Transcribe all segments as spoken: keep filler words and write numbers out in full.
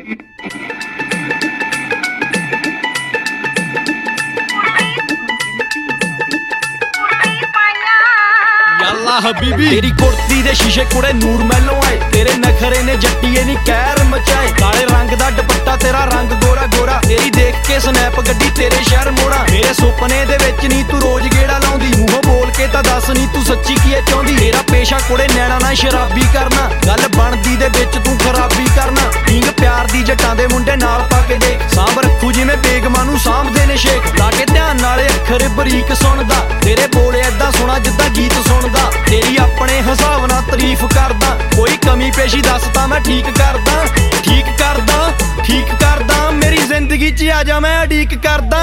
हबीबी तेरी कुर्ती दे शीशे कुड़े नूर महलों आए, तेरे नखरे ने जट्टीए नी कहर मचाए। काले रंग दा दुपट्टा तेरा रंग गोरा गोरा, तेरी देख के स्नैप गड्डी तेरे शहर मोड़ा। मेरे सुपने दे विच नी तू रोज गेड़ा लाउंदी, मूंहों बोल के तां दस नी तू सच्ची की चाहुंदी। तेरा पेशा कुड़े नैना ना शराबी करना, गल बनदी दे विच तू खराबी करना। ढींग प्यार दी जट्टां दे मुंडे नाल पा के देख, सांभ रखू जिवें बेगमां नूं सांभदे ने शेख। ला के ध्यान नाले अखर बरीक सुणदा, तेरे बोले ऐदां सोहणा जिद्दां गीत सुणदा। तेरी अपने हिसाब नाल तारीफ करदा, कोई कमी पेशी दस तां मैं ठीक करदा। ठीक करदा ठीक करदा मेरी जिंदगी च आजा मैं उड़ीक करदा।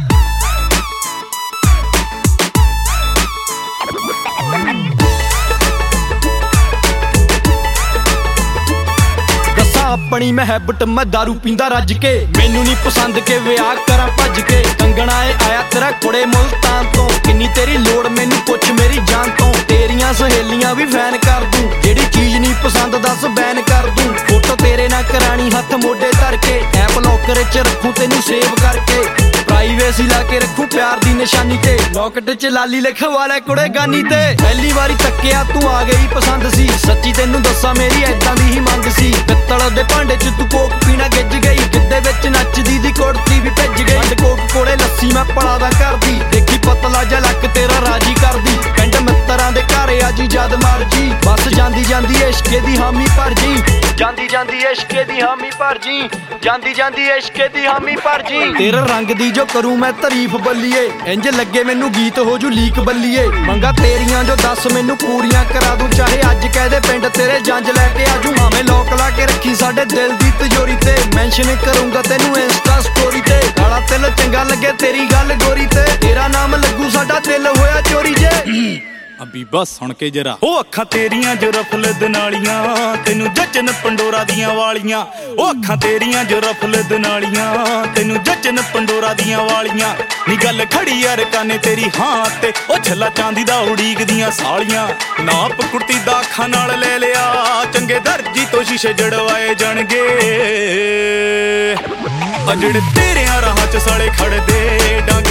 अपनी महबत मैं दारू पींदा रज के, मैनू नहीं पसंद के विआह करा भज के। कंगना ए आया तेरा कुड़े मुल्तान तो, किन्नी तेरी लोड़ मैनू पुछ मेरी जान तो। तेरियां सहेलियां भी फैन कर दूं, जेड़ी चीज नहीं पसंद दस बैन कर दूं। फोटो तेरे ना करानी हथ मोढे धर के, ऐप लॉकर च रखूं तेनू सेव करके। प्राइवेसी ला के रखूं प्यार दी निशानी ते, लॉकेट च लाली लिखवा लै कुड़े गानी ते। पहली वारी तक्किया तू आ गई पसंद सी, सच्ची तेनू दस्सां मेरी ऐदां दी ही मंग सी। पित्तल दे भांडे च तू कोक पीना गिज गई, गिद्दे विच नचदी दी कुड़ती भी भज गई। खंड कोक कोड़े लस्सी मैं पलादा करदी, देखी पतला जा लक तेरा राजी करदी। पिंड मित्तरां दे घर अजी जद मरजी, बस जांदी जांदी इश्के दी हामी भर जी। जांदी जांदी इश्के दी हामी भर जी, जांदी जांदी इश्के दी हामी भर जी। तेरे रंग दी जो करूं मैं तारीफ बल्लीए, इंज लगे मैनू गीत हो जू लीक बल्लीए। मंगा तेरियां जो दस मैनू पूरियां करा दूं, चाहे अज कह दे पिंड तेरे जंज लैके आजू। भावें लोक ला के रखी साडे दिल दी तिजोरी ते, मैंशन करूंगा तेनू इंस्टा स्टोरी ते। काला तिल चंगा लगे तेरी गल गोरी ते, तेरा नाम लगू साडा दिल होया चोरी जे। अबीबा सुन के जरा ओ अखां तेरियां जो रफल दनालियां, तेनू जचन पंडोरा दियां वालियां। ओ अखां तेरियां जो रफल दनालियां, तेनू जचन पंडोरा दियां वालियां। नी गल खड़ी यार काने तेरी हां ते, ओ छला चांदी दा उड़ीक दियां सालियां। नाप कुर्ती दा अखां नाल ले लिया, चंगे दर्जी तो शीशे जड़वाए जाणगे। अजड़ तेरे राहां च साले खड़दे डांग